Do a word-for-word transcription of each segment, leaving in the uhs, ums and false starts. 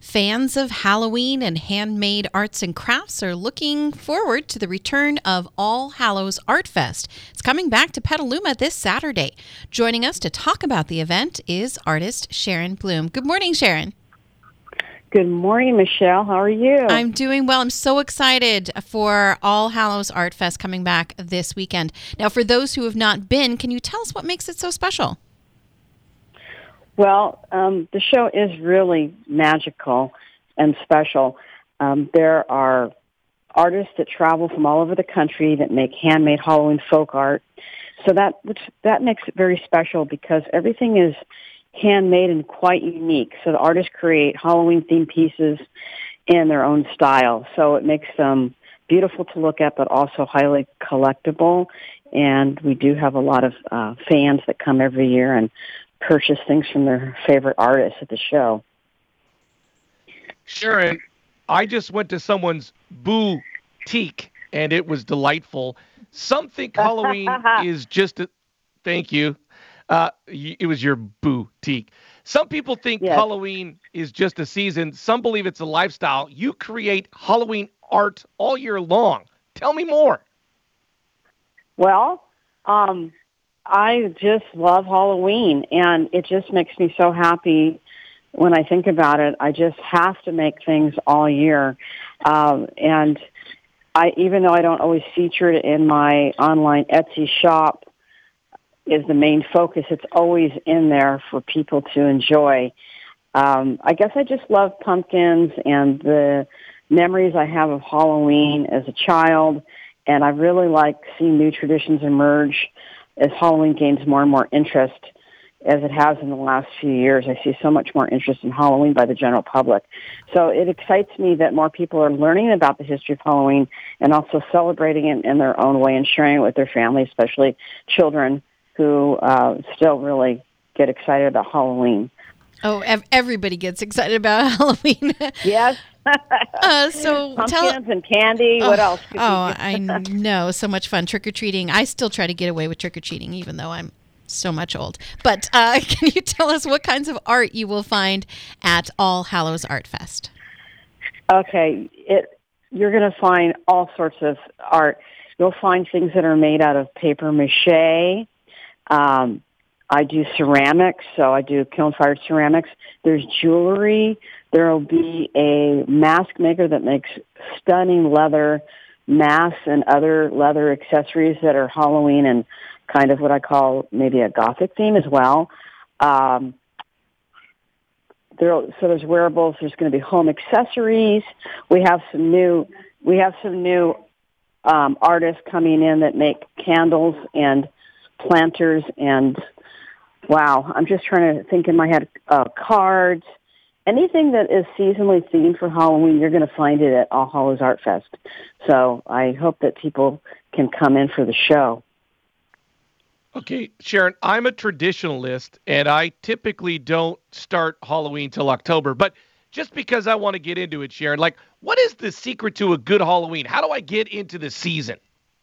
Fans of Halloween and handmade arts and crafts are looking forward to the return of All Hallows Art Fest. It's coming back to Petaluma this Saturday. Joining us to talk about the event is artist Sharon Bloom. Good morning, Sharon. Good morning, Michelle. How are you? I'm doing well. I'm so excited for All Hallows Art Fest coming back this weekend. Now, for those who have not been, can you tell us what makes it so special? Well, um, the show is really magical and special. Um, there are artists that travel from all over the country that make handmade Halloween folk art. So that which, that makes it very special because everything is handmade and quite unique. So the artists create Halloween-themed pieces in their own style. So it makes them beautiful to look at, but also highly collectible. And we do have a lot of uh, fans that come every year and purchase things from their favorite artists at the show. Sharon, I just went to someone's boutique, and it was delightful. Some think Halloween is just a... Thank you. Uh, it was your boutique. Some people think yes. Halloween is just a season. Some believe it's a lifestyle. You create Halloween art all year long. Tell me more. Well, um... I just love Halloween, and it just makes me so happy when I think about it. I just have to make things all year. Um, and I, even though I don't always feature it in my online Etsy shop is the main focus, it's always in there for people to enjoy. Um, I guess I just love pumpkins and the memories I have of Halloween as a child, and I really like seeing new traditions emerge as Halloween gains more and more interest, as it has in the last few years. I see so much more interest in Halloween by the general public. So it excites me that more people are learning about the history of Halloween and also celebrating it in their own way and sharing it with their family, especially children who uh, still really get excited about Halloween. Oh, ev- everybody gets excited about Halloween. Yes. uh, so Pumpkins tell, and candy. Oh, what else? Oh, I know. So much fun. Trick-or-treating. I still try to get away with trick-or-treating, even though I'm so much old. But uh, can you tell us what kinds of art you will find at All Hallows Art Fest? Okay. It, you're going to find all sorts of art. You'll find things that are made out of paper mache. Um, I do ceramics, so I do kiln-fired ceramics. There's jewelry. There will be a mask maker that makes stunning leather masks and other leather accessories that are Halloween and kind of what I call maybe a Gothic theme as well. Um, there, so there's wearables. There's going to be home accessories. We have some new. We have some new um, artists coming in that make candles and planters and. Wow, I'm just trying to think in my head, uh, cards, anything that is seasonally themed for Halloween, you're going to find it at All Hallows Art Fest. So I hope that people can come in for the show. Okay, Sharon, I'm a traditionalist, and I typically don't start Halloween till October, but just because I want to get into it, Sharon, like, what is the secret to a good Halloween? How do I get into the season?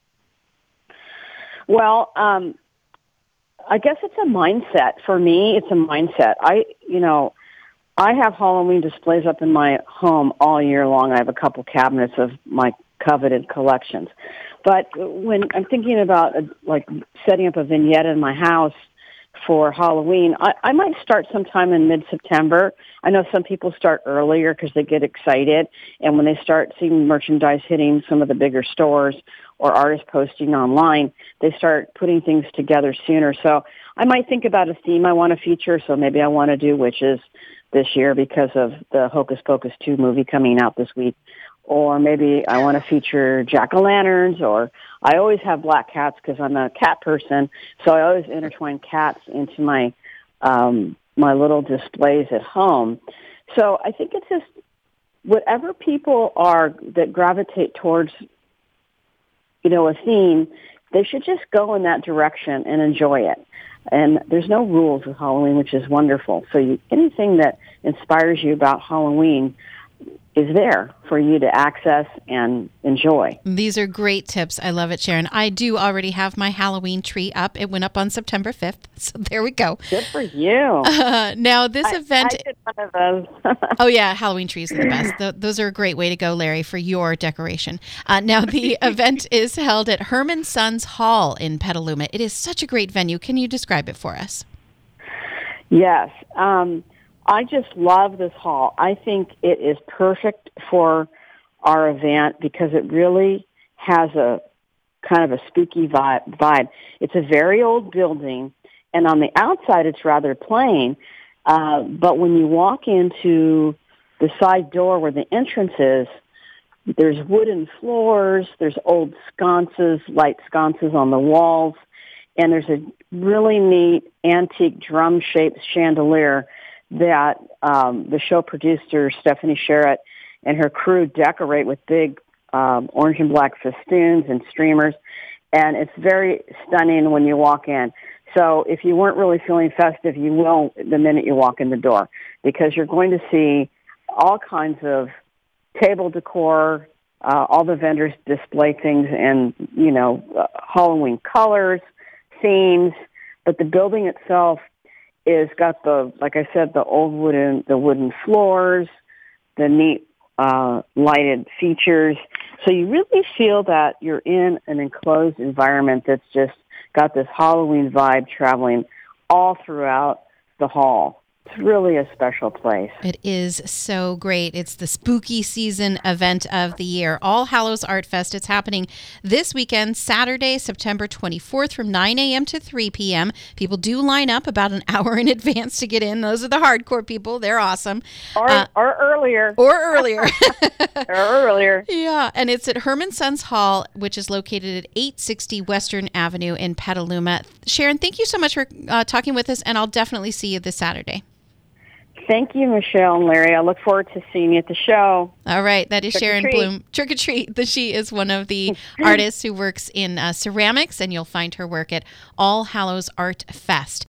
Well, um... I guess it's a mindset. For me, it's a mindset. I, you know, I have Halloween displays up in my home all year long. I have a couple cabinets of my coveted collections. But when I'm thinking about, uh, like, setting up a vignette in my house for Halloween, I, I might start sometime in mid-September. I know some people start earlier because they get excited. And when they start seeing merchandise hitting some of the bigger stores or artists posting online, they start putting things together sooner. So I might think about a theme I want to feature. So maybe I want to do witches this year because of the Hocus Pocus two movie coming out this week. Or maybe I want to feature jack-o'-lanterns, or I always have black cats because I'm a cat person. So I always intertwine cats into my um, my little displays at home. So I think it's just whatever people are that gravitate towards, you know, a theme, they should just go in that direction and enjoy it. And there's no rules with Halloween, which is wonderful. So you, anything that inspires you about Halloween, is there for you to access and enjoy. These are great tips. I love it, Sharon. I do already have my Halloween tree up. It went up on September fifth, so there we go. Good for you. Uh, now, this I, event... I did one of those. Oh, yeah, Halloween trees are the best. Th- those are a great way to go, Larry, for your decoration. Uh, now, the event is held at Herman Sons Hall in Petaluma. It is such a great venue. Can you describe it for us? Yes. Um, I just love this hall. I think it is perfect for our event because it really has a kind of a spooky vibe. vibe. It's a very old building, and on the outside it's rather plain, uh, but when you walk into the side door where the entrance is, there's wooden floors, there's old sconces, light sconces on the walls, and there's a really neat antique drum-shaped chandelier that um, the show producer, Stephanie Sherritt, and her crew decorate with big um, orange and black festoons and streamers. And it's very stunning when you walk in. So if you weren't really feeling festive, you will the minute you walk in the door, because you're going to see all kinds of table decor. Uh, all the vendors display things in, you know, uh, Halloween colors, themes, but the building itself is got the, like I said, the old wooden, the wooden floors, the neat uh, lighted features. So you really feel that you're in an enclosed environment that's just got this Halloween vibe traveling all throughout the hall. It's really a special place. It is so great. It's the spooky season event of the year, All Hallows Art Fest. It's happening this weekend, Saturday, September twenty-fourth from nine a.m. to three p.m. People do line up about an hour in advance to get in. Those are the hardcore people. They're awesome. Or, uh, or earlier. Or earlier. or earlier. Yeah, and it's at Herman Sons Hall, which is located at eight sixty Western Avenue in Petaluma. Sharon, thank you so much for uh, talking with us, and I'll definitely see you this Saturday. Thank you, Michelle and Larry. I look forward to seeing you at the show. All right. That is Trick Sharon Bloom. Trick or Treat. She is one of the artists who works in uh, ceramics, and you'll find her work at All Hallows Art Fest.